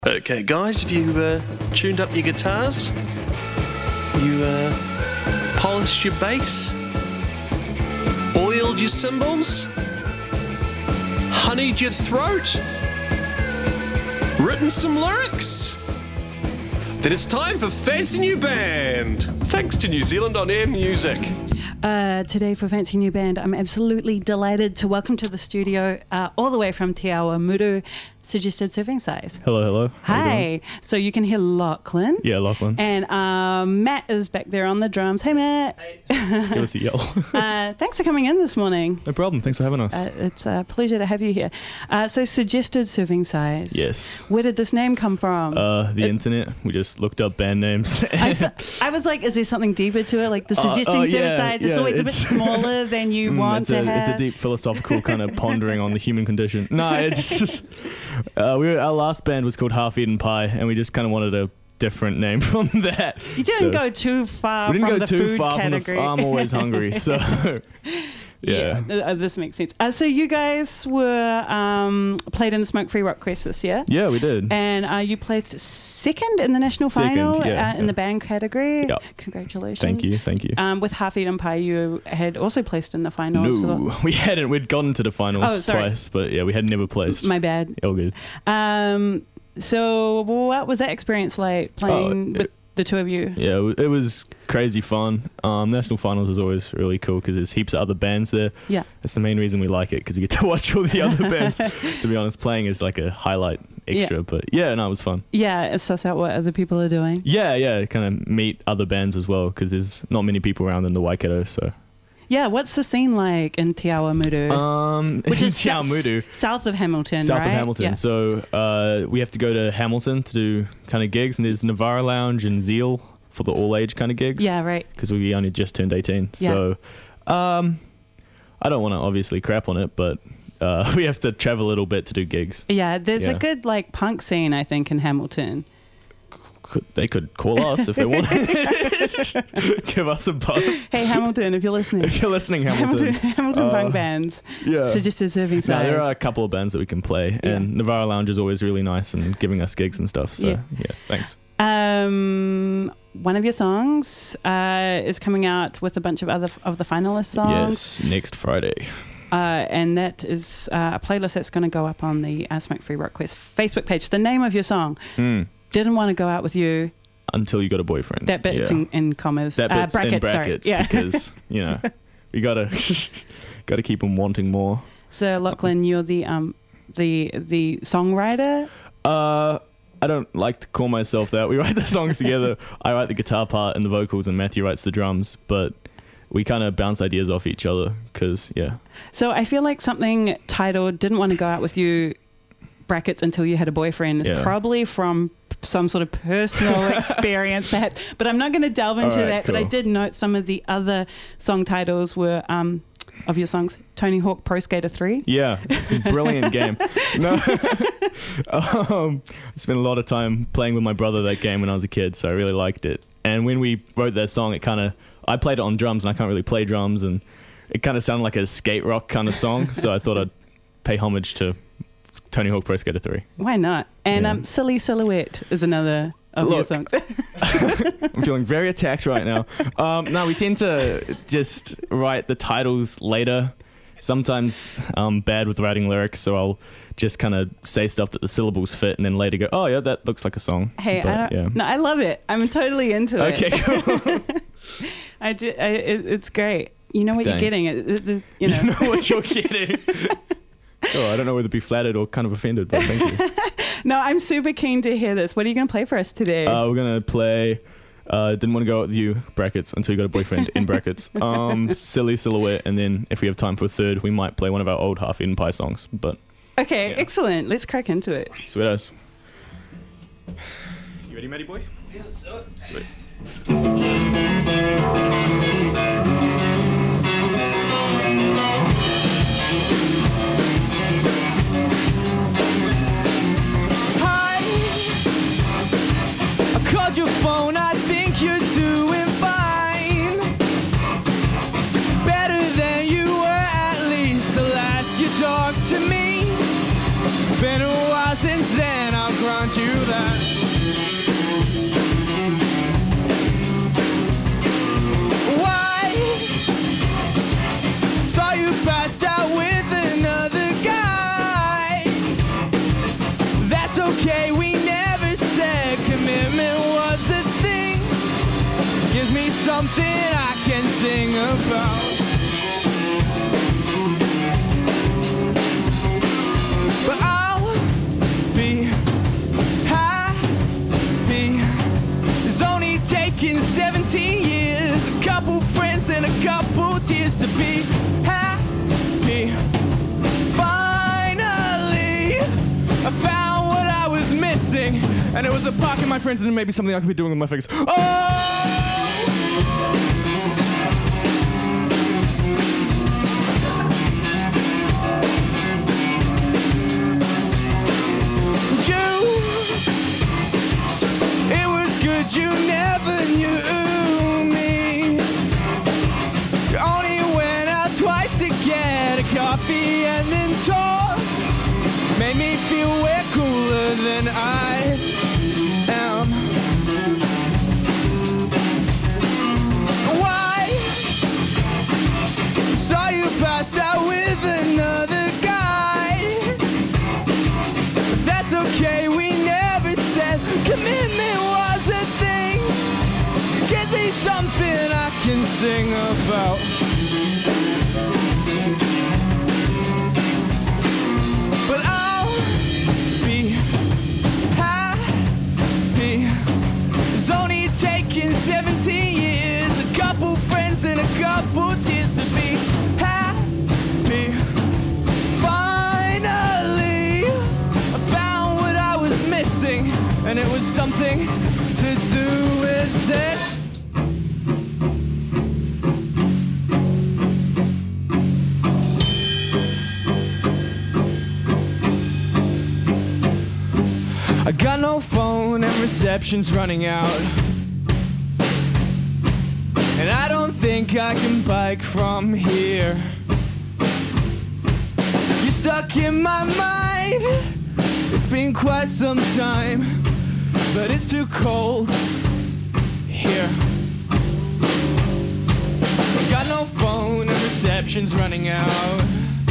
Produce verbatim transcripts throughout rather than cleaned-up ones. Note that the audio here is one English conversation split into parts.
Okay, guys, have you uh, tuned up your guitars? You uh, polished your bass? Oiled your cymbals? Honeyed your throat? Written some lyrics? Then it's time for Fancy New Band, thanks to New Zealand On Air Music. Uh, today for Fancy New Band, I'm absolutely delighted to welcome to the studio, uh, all the way from Te Awa Muru, Suggested Serving Size. Hello, hello. Hi. So you can hear Lachlan. Yeah, Lachlan. And um, Matt is back there on the drums. Hey, Matt. Hey. Give us a yell. uh, thanks for coming in this morning. No problem. Thanks for having us. Uh, it's a pleasure to have you here. Uh, so Suggested Serving Size. Yes. Where did this name come from? Uh, the it, internet. We just looked up band names. I, th- I was like, is there something deeper to it? Like the Suggesting uh, oh, Serving yeah, Size, it's yeah, always it's, a bit smaller than you mm, want it's to a, have. It's a deep philosophical kind of pondering on the human condition. No, it's just... Uh, we were, our last band was called Half Eaten Pie, and we just kind of wanted a different name from that. You didn't so, go too far we didn't from go the too food far category. From the, I'm always hungry, so... Yeah, yeah uh, this makes sense. Uh, so you guys were um, played in the Smoke Free Rock Quest this year. Yeah, we did. And uh, you placed second in the national second, final yeah, uh, yeah. in the band category. Yep. Congratulations. Thank you, thank you. Um, with Half Eaten Pie, you had also placed in the finals. No, for the... we hadn't. We'd gotten to the finals oh, sorry. twice, but yeah, we had never placed. My bad. All good. Um, so what was that experience like playing oh, with the two of you? Yeah, it was crazy fun. Um, National Finals is always really cool because there's heaps of other bands there. Yeah. That's the main reason we like it, because we get to watch all the other bands. To be honest, playing is like a highlight extra. Yeah. But yeah, no, it was fun. Yeah, suss out what other people are doing. Yeah, yeah, kind of meet other bands as well, because there's not many people around in the Waikato, so... Yeah, what's the scene like in Te Awa Muru? Um, Which is Te Awa Muru. South of Hamilton, South right? of Hamilton. Yeah. So uh, we have to go to Hamilton to do kind of gigs, and there's Navara Lounge and Zeal for the all-age kind of gigs. Yeah, right. Because we only just turned eighteen. Yeah. So um, I don't want to obviously crap on it, but uh, we have to travel a little bit to do gigs. Yeah, there's Yeah. a good like punk scene, I think, in Hamilton. Could, they could call us if they want. Give us a buzz. Hey, Hamilton, if you're listening. If you're listening, Hamilton. Hamilton, Hamilton uh, punk bands. Yeah. Suggested Serving Size. No, there are a couple of bands that we can play, Yeah. and Navara Lounge is always really nice and giving us gigs and stuff. So Yeah. yeah, thanks. Um, one of your songs uh, is coming out with a bunch of other f- of the finalist songs. Yes, next Friday. Uh, and that is uh, a playlist that's going to go up on the uh, Smoke Free Rock Quest Facebook page. The name of your song, Mm. Didn't Want to Go Out With You. Until you got a boyfriend. That bit's yeah. in, in commas. That bit's uh, brackets, in brackets sorry. Yeah. because, you know, we gotta gotta keep them wanting more. So Lachlan, you're the um the the songwriter. Uh, I don't like to call myself that. We write the songs together. I write the guitar part and the vocals, and Matthew writes the drums. But we kind of bounce ideas off each other because, yeah. So I feel like something titled "Didn't Want to Go Out With You," brackets until you had a boyfriend, is Yeah. probably from some sort of personal experience, perhaps. But I'm not going to delve into All right, that. cool. But I did note some of the other song titles were um of your songs: Tony Hawk Pro Skater three. Yeah, it's a brilliant game. No, um, I spent a lot of time playing with my brother that game when I was a kid, so I really liked it. And when we wrote that song, it kind of, I played it on drums, and I can't really play drums, and it kind of sounded like a skate rock kind of song, so I thought I'd pay homage to Tony Hawk Pro Skater three. Why not? And Yeah. um, Silly Silhouette is another of your Look. songs. I'm feeling very attacked right now. Um, no, we tend to just write the titles later. Sometimes I'm bad with writing lyrics, so I'll just kind of say stuff that the syllables fit, and then later go, oh yeah, that looks like a song. Hey, But, I don't, yeah. no, I love it. I'm totally into it. Okay, cool. I did. I, it, it's great. You know what Thanks. you're getting. It, it, it's, you know. You know what you're getting. Oh, I don't know whether to be flattered or kind of offended, but thank you. No, I'm super keen to hear this. What are you going to play for us today? Uh, we're gonna play. Uh, didn't want to go out with you brackets until you got a boyfriend in brackets. Um, Silly Silhouette, and then if we have time for a third, we might play one of our old Half Eaten Pie songs. But okay, yeah. excellent. Let's crack into it. sweet as. You ready, Matty boy? Yeah, let's do it. Sweet. Called your phone, I think you're doing fine. Better than you were, at least the last you talked to me. It's been a while since then, I'll grant you that. that. Why? Saw you passed out with another guy. That's okay, we never said commitment was a thing. Gives me something I can sing about. But I'll be happy. It's only taken seventeen years, a couple friends and a couple tears to be happy. Finally, I found what I was missing, and it was a pocket, my friends, and maybe something I could be doing with my fingers. Oh! You never knew me. You only went out twice to get a coffee and then talk. Made me feel way cooler than I am. Why? Saw you passed out with another guy. But that's okay, we never said commitment was a thing. Give me something I can sing about. But I'll be happy. It's only taken seventeen years, a couple friends and a couple tears to be happy. Finally, I found what I was missing, and it was something to do with it. I got no phone and reception's running out, and I don't think I can bike from here. You're stuck in my mind. It's been quite some time, but it's too cold here. Got no phone and reception's running out,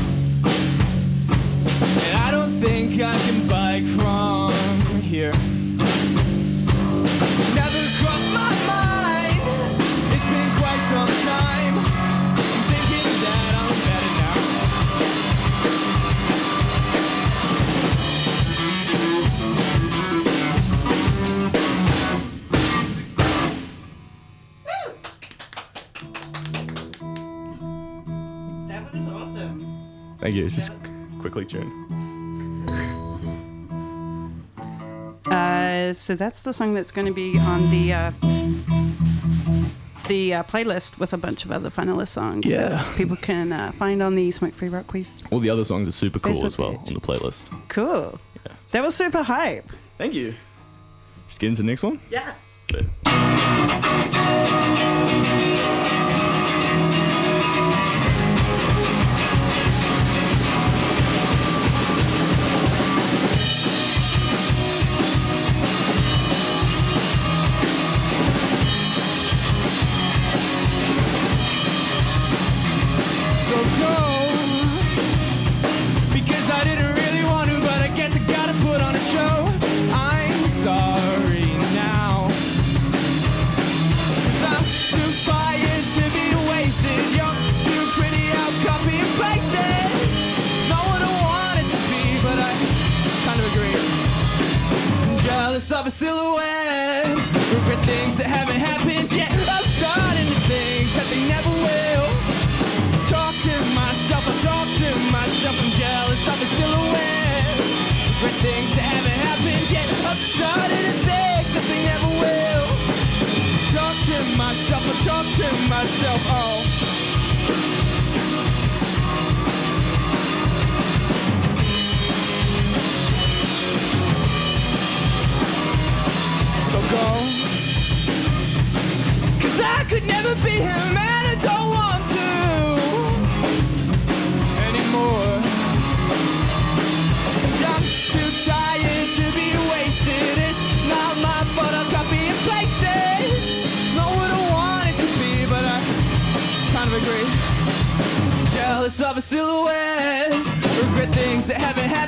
and I don't think I can bike from here. Never crossed my mind. It's been quite some time. I'm thinking that I'm better now. That was awesome. Thank you. It's just quickly tuned. Uh, so that's the song that's going to be on the uh, the uh, playlist with a bunch of other finalist songs Yeah. that people can uh, find on the Smoke Free Rock Quiz. All the other songs are super cool Facebook as well page. on the playlist. Cool. Yeah. That was super hype. Thank you. Just get into the next one. Yeah. Good. So go, because I didn't really want to, but I guess I gotta put on a show. I'm sorry now, 'cause I'm too fired to be wasted. You're too pretty, I'll copy and paste it. It's not what I want it to be, but I kind of agree. I'm jealous of a silhouette, regret things that haven't happened yet. I'm starting to think that they never will. Talk to myself, I talk to myself, I'm jealous of a silhouette. Regret things that haven't happened yet. I'm starting to think that they never will. Talk to myself, I talk to myself, oh. So go, 'cause I could never be him and I don't want to anymore. 'Cause I'm too tired to be wasted. It's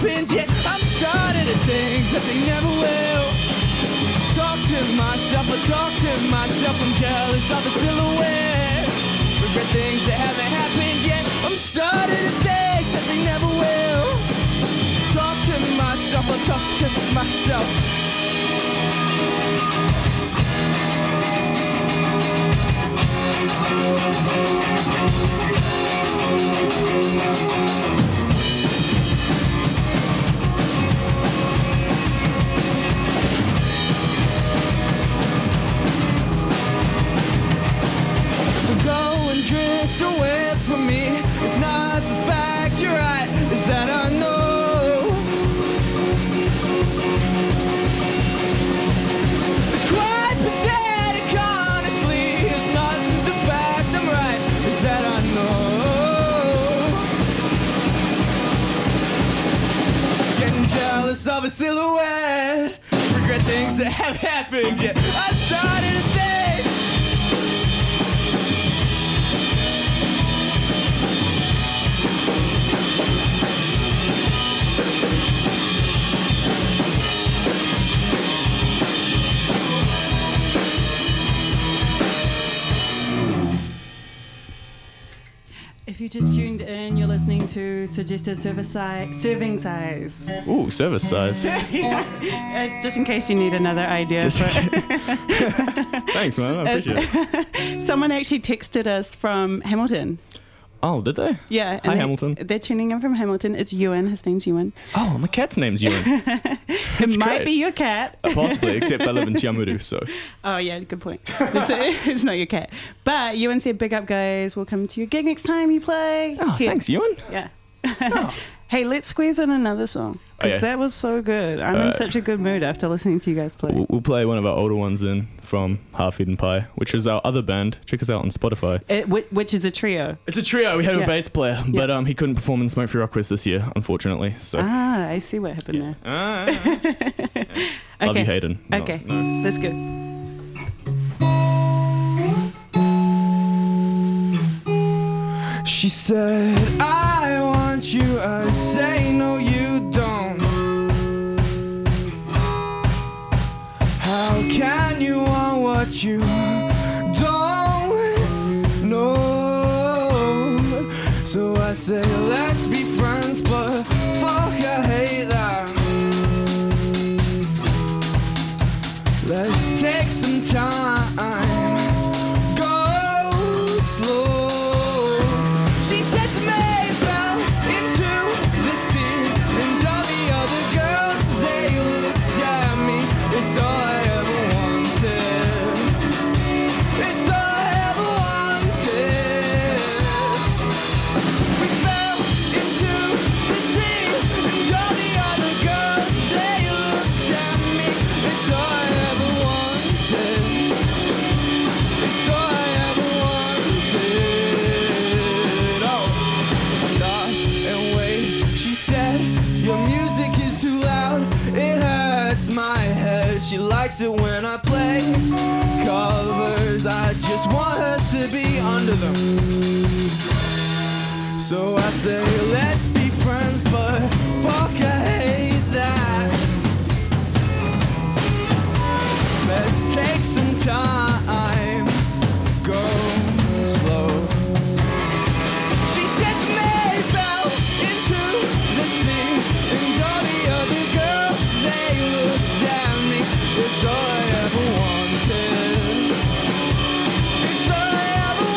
happened yet. I'm starting to think that they never will. Talk to myself, I talk to myself. I'm jealous of the silhouette. Regret things that haven't happened yet. I'm starting to think that they never will. Talk to myself, I talk to myself. So go and drift away from me. It's not the fact you're right, it's that I know. It's quite pathetic, honestly. It's not the fact I'm right, it's that I know. Getting jealous of a silhouette. Regret things that have happened yet. I started to think. If you just tuned in, you're listening to Suggested Service si- Serving Size. Ooh, service size. Uh, just in case you need another idea. Just- for Thanks, man. I appreciate it. Someone actually texted us from Hamilton. Oh, did they? Yeah. Hi, they, Hamilton. They're tuning in from Hamilton. It's Ewan. His name's Ewan. Oh, my cat's name's Ewan. It might great. be your cat. Uh, Possibly, except I live in Tiamuru, so. Oh, yeah, good point. It's, it's not your cat. But Ewan said, big up, guys. We'll come to your gig next time you play. Oh, Here. thanks, Ewan. Yeah. Oh. Hey, let's squeeze in another song. Because Okay. that was so good. I'm in Alright. such a good mood after listening to you guys play. We'll, we'll play one of our older ones in from Half Eaten Pie, which is our other band. Check us out on Spotify. It, whi- which is a trio. It's a trio. We have Yeah. a bass player, but um, he couldn't perform in Smoke Free Rock Quiz this year, unfortunately. So. Ah, I see what happened there. Ah, Love Okay. you, Hayden. No, Okay, no. let's go. She said, I want you. I say, no, you don't. How can you want what you don't know? So I say, let's be friends, but fuck, I hate that. Let's take some time. Go slow. She said to me, fell into the sea, and all the other girls, they looked at me. It's all I ever wanted. It's all I ever wanted. We fell into the sea, and all the other girls, they looked at me. It's all I ever wanted. It's all I ever wanted. Oh, stop and wait. She said, your music is too loud. It hurts my head. She likes it when I play covers. I just want her to be under them. So I say, let's be friends, but fuck, I hate that. Let's take some time, go slow. She said to me, fell into the sea, and all the other girls, they looked at me. It's all I ever wanted. It's all I ever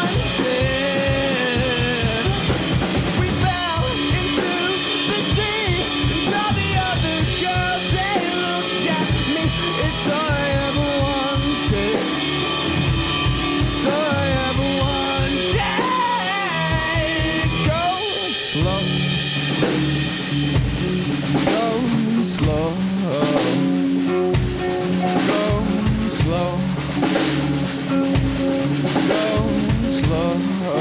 wanted. We fell into the sea, and all the other girls, they looked at me. It's all I ever wanted. It's all I ever wanted. Go slow. Go slow. Go slow. Go slow.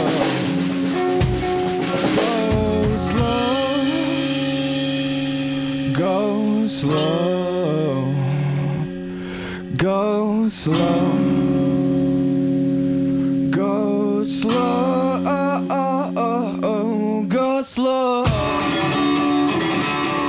Go slow. Go slow. Go slow. Go slow. Go slow.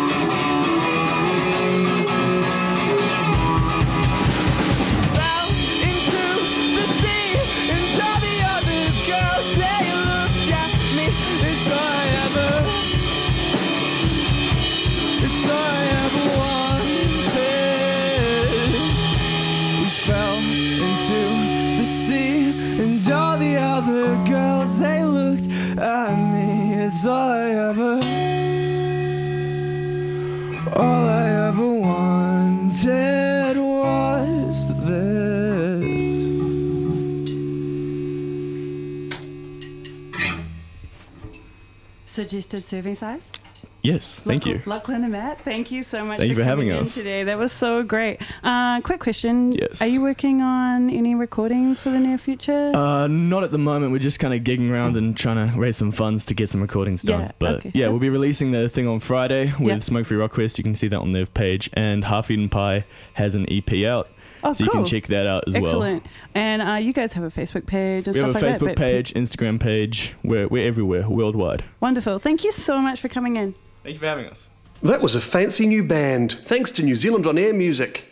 Suggested serving size? Yes, thank you. Lachlan and Matt, thank you so much Thank for, you for coming having in us. today. That was so great. Uh, quick question. Yes. Are you working on any recordings for the near future? Uh, not at the moment. We're just kind of gigging around and trying to raise some funds to get some recordings done. Yeah, but okay. yeah, we'll be releasing the thing on Friday with Yeah. Smoke Free Rock Quest. You can see that on their page. And Half Eaten Pie has an E P out. Oh, so you cool. can check that out as well. Excellent. And uh, you guys have a Facebook page and We stuff have a like Facebook that. but- page, Instagram page. We're, we're everywhere, worldwide. Wonderful. Thank you so much for coming in. Thank you for having us. That was a fancy new band, thanks to New Zealand On Air Music.